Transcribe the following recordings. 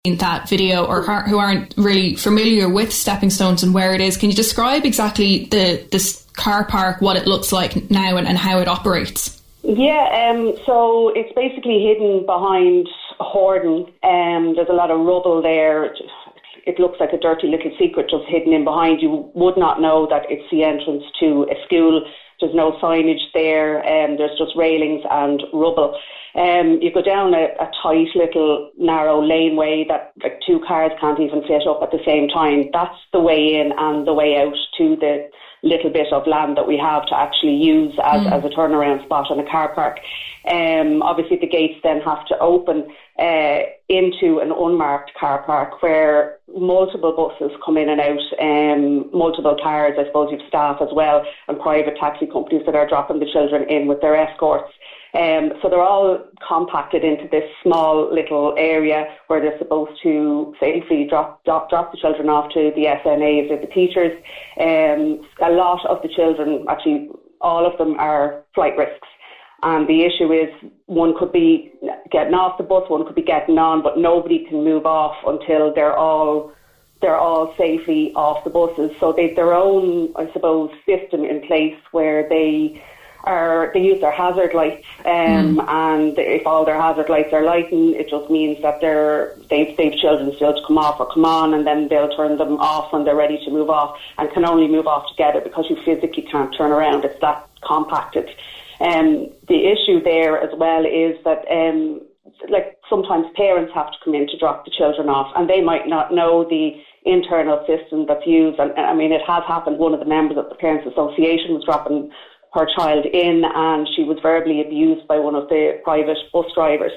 that video or who aren't really familiar with Stepping Stones and where it is, can you describe exactly this car park, what it looks like now and how it operates? Yeah, so it's basically hidden behind Horden. There's a lot of rubble there. It looks like a dirty little secret just hidden in behind. You would not know that it's the entrance to a school. There's no signage there. There's just railings and rubble. You go down a tight little narrow laneway that like two cars can't even fit up at the same time. That's the way in and the way out to the little bit of land that we have to actually use as a turnaround spot on a car park. Obviously the gates then have to open into an unmarked car park where multiple buses come in and out, multiple cars, I suppose you've staff as well, and private taxi companies that are dropping the children in with their escorts. So they're all compacted into this small little area where they're supposed to safely drop the children off to the SNAs or the teachers. A lot of the children, actually all of them, are flight risks. And the issue is one could be getting off the bus, one could be getting on, but nobody can move off until they're all safely off the buses. So they've their own, I suppose, system in place where they use their hazard lights, and if all their hazard lights are lighting, it just means that they've children still to come off or come on, and then they'll turn them off when they're ready to move off, and can only move off together because you physically can't turn around. It's that compacted. The issue there as well is that like sometimes parents have to come in to drop the children off, and they might not know the internal system that's used. And I mean, it has happened. One of the members of the Parents Association was dropping her child in, and she was verbally abused by one of the private bus drivers.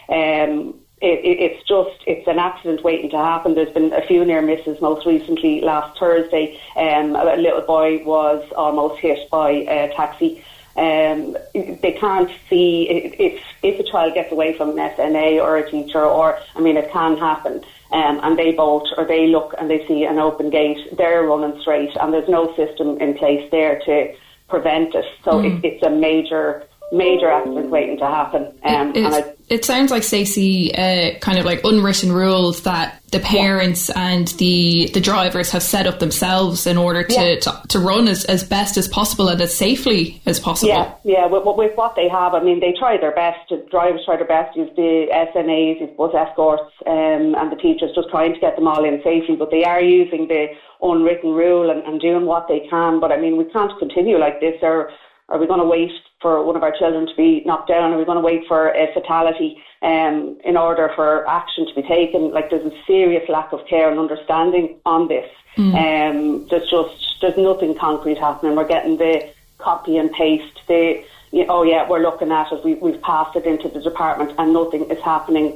It's an accident waiting to happen. There's been a few near misses, most recently last Thursday. A little boy was almost hit by a taxi. They can't see if a child gets away from an SNA or a teacher, or I mean, it can happen. And they bolt or they look and they see an open gate, they're running straight, and there's no system in place there to prevent it. So it's a major accident waiting to happen. It sounds like, Stacey, kind of like unwritten rules that the parents and the drivers have set up themselves in order to run as best as possible and as safely as possible. Yeah. With what they have, I mean, they try their best. The drivers try their best. Use the SNAs, use bus escorts, and the teachers just trying to get them all in safely. But they are using the unwritten rule and doing what they can. But I mean, we can't continue like this. Are we going to wait for one of our children to be knocked down? Are we going to wait for a fatality in order for action to be taken? Like, there's a serious lack of care and understanding on this. There's nothing concrete happening. We're getting the copy and paste. We're looking at it. We've passed it into the department, and nothing is happening.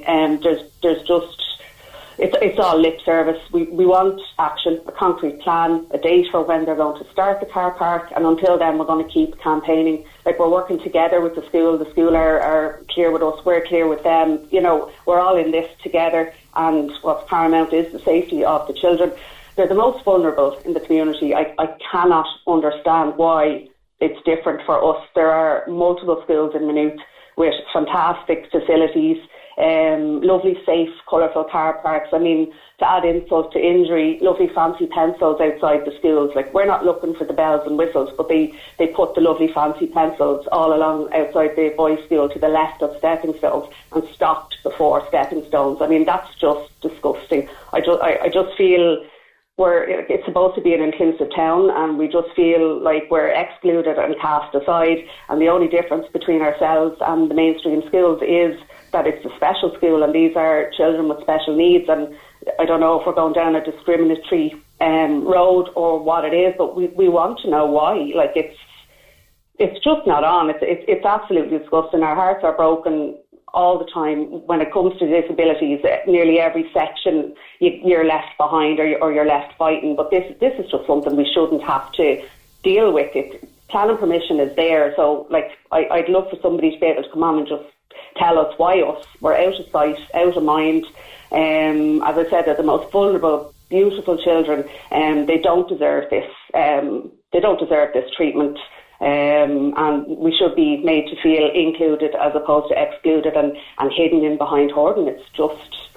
It's all lip service. We want action, a concrete plan, a date for when they're going to start the car park, and until then we're going to keep campaigning. Like, we're working together with the school are clear with us, we're clear with them. You know, we're all in this together, and what's paramount is the safety of the children. They're the most vulnerable in the community. I cannot understand why it's different for us. There are multiple schools in Maynooth with fantastic facilities, lovely, safe, colourful car parks. I mean, to add insult to injury, lovely fancy pencils outside the schools. Like, we're not looking for the bells and whistles, but they put the lovely fancy pencils all along outside the boys' school to the left of Stepping Stones and stopped before Stepping Stones. I mean, that's just disgusting. I just feel it's supposed to be an inclusive town, and we just feel like we're excluded and cast aside. And the only difference between ourselves and the mainstream schools is that it's a special school, and these are children with special needs. And I don't know if we're going down a discriminatory road or what it is, but we want to know why. Like, it's just not on. It's absolutely disgusting. Our hearts are broken all the time when it comes to disabilities. Nearly every section you're left behind, or you're left fighting. But this is just something we shouldn't have to deal with. Planning permission is there, so like I'd love for somebody to be able to come on and just tell us why us. We're out of sight, out of mind. As I said, they're the most vulnerable, beautiful children, and they don't deserve this. They don't deserve this treatment. And we should be made to feel included as opposed to excluded and hidden in behind Horden. It's just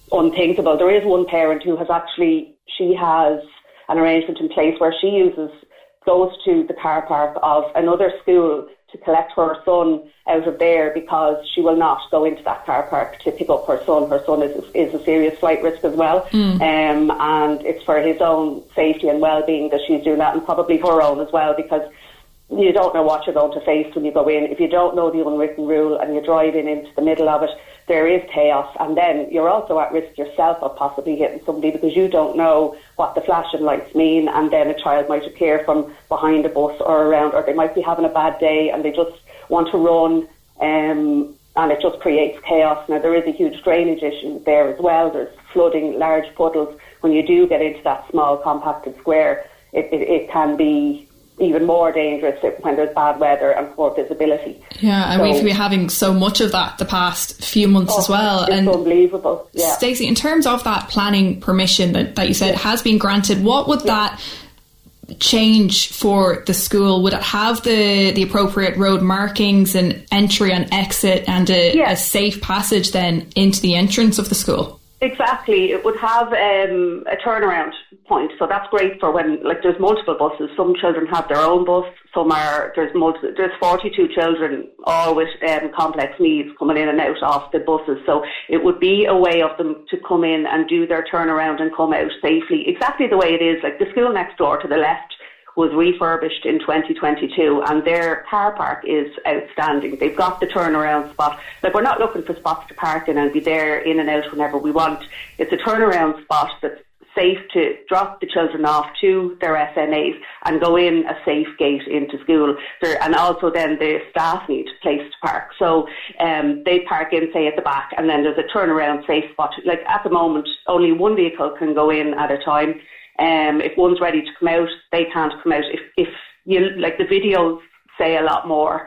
unthinkable. There is one parent who has actually, she has an arrangement in place where she goes to the car park of another school to collect her son out of there, because she will not go into that car park to pick up her son. Her son is a serious flight risk as well, and it's for his own safety and well-being that she's doing that, and probably her own as well, because you don't know what you're going to face when you go in. If you don't know the unwritten rule and you drive into the middle of it, there is chaos, and then you're also at risk yourself of possibly hitting somebody, because you don't know what the flashing lights mean, and then a child might appear from behind a bus or around, or they might be having a bad day and they just want to run, and it just creates chaos. Now, there is a huge drainage issue there as well. There's flooding, large puddles. When you do get into that small compacted square, it can be even more dangerous when there's bad weather and poor visibility. Yeah, and we've been having so much of that the past few months as well. It's unbelievable. Yeah. Stacey, in terms of that planning permission that you said has been granted, what would that change for the school? Would it have the appropriate road markings and entry and exit and a safe passage then into the entrance of the school? Exactly. It would have a turnaround point, so that's great for when, like, there's multiple buses. Some children have their own bus. There's 42 children, all with complex needs, coming in and out of the buses. So it would be a way of them to come in and do their turnaround and come out safely, exactly the way it is. Like, the school next door to the left was refurbished in 2022, and their car park is outstanding. They've got the turnaround spot. Like, we're not looking for spots to park in and be there in and out whenever we want. It's a turnaround spot that's safe to drop the children off to their SNAs and go in a safe gate into school. And also then the staff need a place to park. So they park in, say, at the back, and then there's a turnaround safe spot. Like, at the moment, only one vehicle can go in at a time. If one's ready to come out, they can't come out. If you, like, the videos say a lot more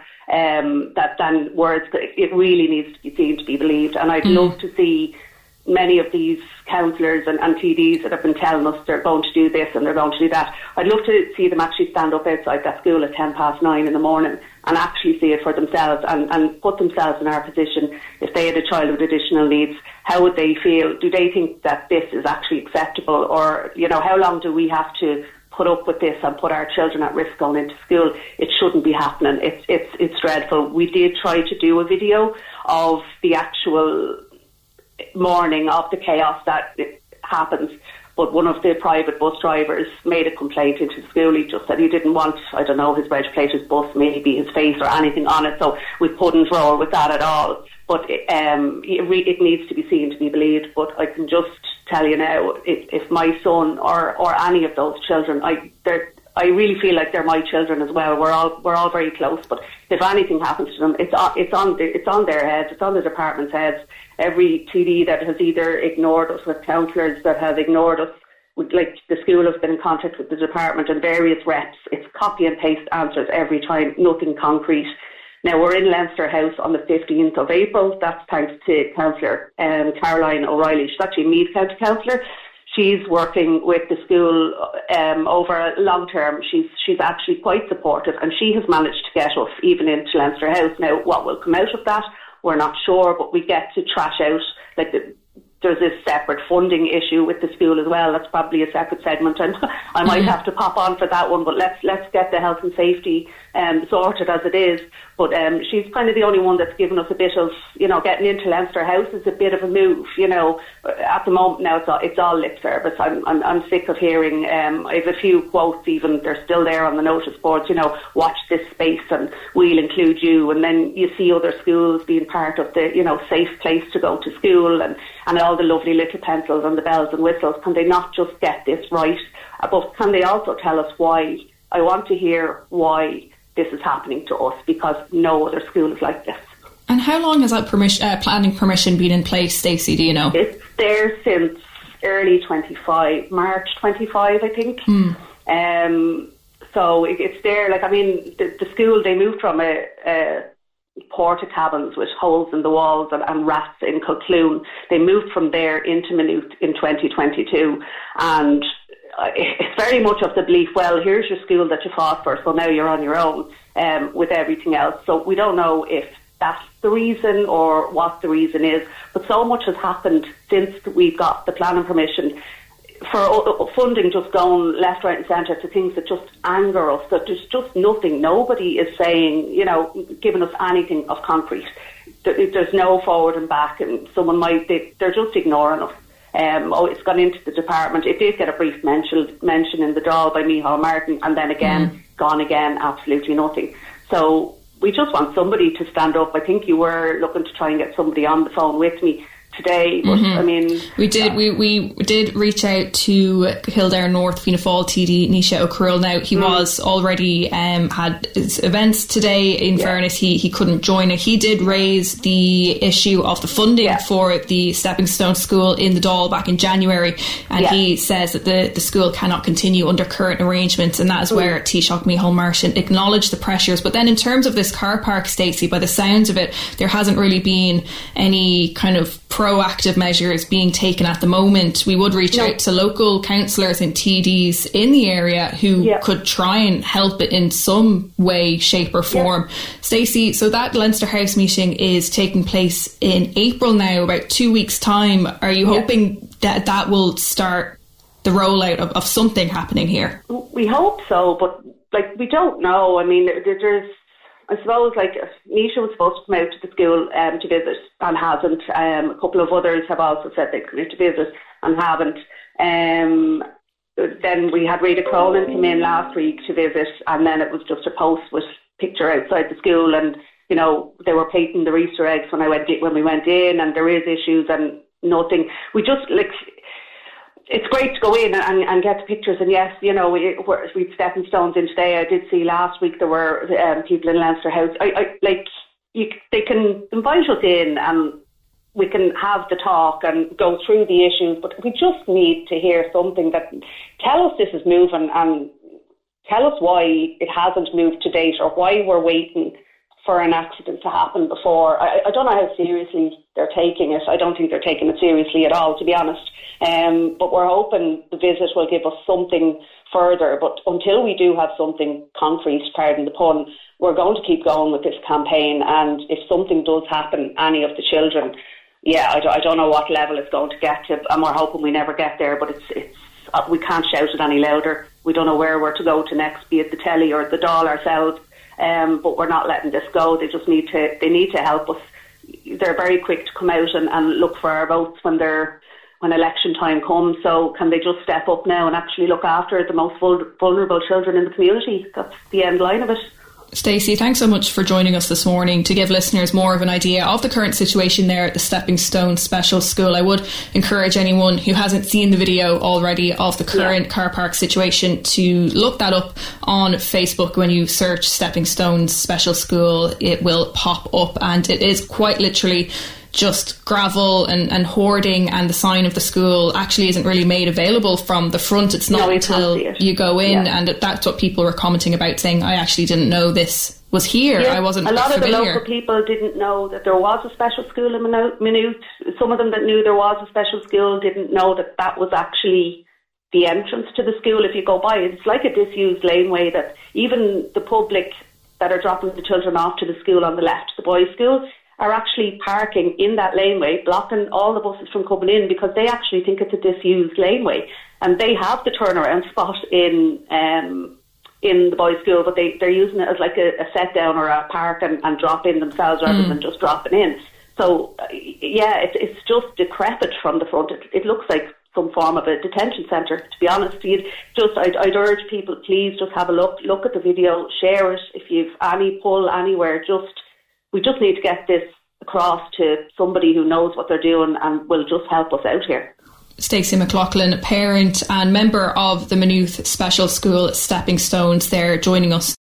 than words. It really needs to be seen to be believed. And I'd love to see many of these councillors and TDs that have been telling us they're going to do this and they're going to do that. I'd love to see them actually stand up outside that school at 9:10 in the morning and actually see it for themselves and put themselves in our position. If they had a child with additional needs, how would they feel? Do they think that this is actually acceptable? Or, you know, how long do we have to put up with this and put our children at risk going into school? It shouldn't be happening. It's dreadful. We did try to do a video of the actual morning of the chaos that happens, but one of the private bus drivers made a complaint into the school. He just said he didn't want, I don't know, his reg plate, his bus, maybe his face or anything on it, so we couldn't roll with that at all. But it needs to be seen to be believed. But I can just tell you now, if my son or any of those children, I really feel like they're my children as well. We're all very close. But if anything happens to them, it's on their heads. It's on the department's heads. Every TD that has either ignored us, with councillors that have ignored us, like the school has been in contact with the department and various reps. It's copy and paste answers every time, nothing concrete. Now, we're in Leinster House on the 15th of April. That's thanks to Councillor Caroline O'Reilly. She's actually a Meath County Councillor. She's working with the school over long term. She's actually quite supportive, and she has managed to get us even into Leinster House. Now, what will come out of that, we're not sure, but we get to trash out, like, there's this separate funding issue with the school as well. That's probably a separate segment, and I might have to pop on for that one, but let's get the health and safety sorted as it is. But she's kind of the only one that's given us a bit of, you know, getting into Leinster House is a bit of a move, you know. At the moment now it's all lip service. I'm sick of hearing, I have a few quotes even, they're still there on the notice boards, you know, watch this space and we'll include you, and then you see other schools being part of the, you know, safe place to go to school and all the lovely little pencils and the bells and whistles. Can they not just get this right? But can they also tell us why? I want to hear why this is happening to us, because no other school is like this. And how long has that planning permission been in place, Stacey, do you know? It's there since early 25, March 25, I think. So it's there. Like, I mean, the school, they moved from a porta cabins with holes in the walls and rats in Kilcloon. They moved from there into Maynooth in 2022, and it's very much of the belief, well, here's your school that you fought for, so now you're on your own with everything else. So we don't know if that's the reason or what the reason is. But so much has happened since we've got the planning permission for funding just going left, right and centre to things that just anger us, that there's just nothing. Nobody is saying, giving us anything of concrete. There's no forward and back, and someone they're just ignoring us. It's gone into the department. It did get a brief mention in the Dáil by Micheál Martin, and then again, gone again, absolutely nothing. So we just want somebody to stand up. I think you were looking to try and get somebody on the phone with me today, but I mean, we did reach out to Kildare North Fianna Fáil TD Nisha O'Currill. Now he was already had his events today. In fairness, he couldn't join it. He did raise the issue of the funding for the Stepping Stone School in the Dáil back in January, and he says that the school cannot continue under current arrangements, and that is where Taoiseach Micheál Martin acknowledged the pressures. But then in terms of this car park, Stacey, by the sounds of it, there hasn't really been any kind of proactive measures being taken at the moment. We would reach out to local councillors and TDs in the area who could try and help it in some way, shape or form. Stacey, so that Leinster House meeting is taking place in April now, about 2 weeks' time. Are you hoping that will start the rollout of something happening here? We hope so, but we don't know. I mean, there's I suppose Nisha was supposed to come out to the school to visit and hasn't. A couple of others have also said they'd come out to visit and haven't. Then we had Rita Cronin come in last week to visit, and then it was just a post with picture outside the school, and they were painting the Easter eggs when we went in, and there is issues and nothing. We just it's great to go in and get the pictures, and yes, we've stepping stones in today. I did see last week there were people in Leinster House. They can invite us in and we can have the talk and go through the issues, but we just need to hear something that tell us this is moving and tell us why it hasn't moved to date or why we're waiting for an accident to happen before. I don't know how seriously they're taking it. I don't think they're taking it seriously at all, to be honest. But we're hoping the visit will give us something further. But until we do have something concrete, pardon the pun, we're going to keep going with this campaign. And if something does happen, any of the children, I don't know what level it's going to get to, and we're hoping we never get there. But it's we can't shout it any louder. We don't know where we're to go to next, be it the telly or the Dáil ourselves. But we're not letting this go. They just need to help us. They're very quick to come out and look for our votes when election time comes. So can they just step up now and actually look after the most vulnerable children in the community? That's the end line of it. Stacey, thanks so much for joining us this morning to give listeners more of an idea of the current situation there at the Stepping Stone Special School. I would encourage anyone who hasn't seen the video already of the current car park situation to look that up on Facebook. When you search Stepping Stone Special School, it will pop up, and it is quite literally just gravel and hoarding, and the sign of the school actually isn't really made available from the front. It's not until you go in, and that's what people were commenting about, saying, I actually didn't know this was here. I wasn't familiar. A lot of the local people didn't know that there was a special school in Maynooth. Some of them that knew there was a special school didn't know that was actually the entrance to the school. If you go by, it's like a disused laneway that even the public that are dropping the children off to the school on the left, the boys' school, are actually parking in that laneway, blocking all the buses from coming in because they actually think it's a disused laneway. And they have the turnaround spot in the boys' school, but they're using it as like a set down or a park and drop in themselves rather than just dropping in. So, it's just decrepit from the front. It looks like some form of a detention centre, to be honest. I'd urge people, please just have a look at the video, share it. If you've any pull anywhere, we just need to get this across to somebody who knows what they're doing and will just help us out here. Stacey McLaughlin, parent and member of the Maynooth Special School Stepping Stones, there joining us.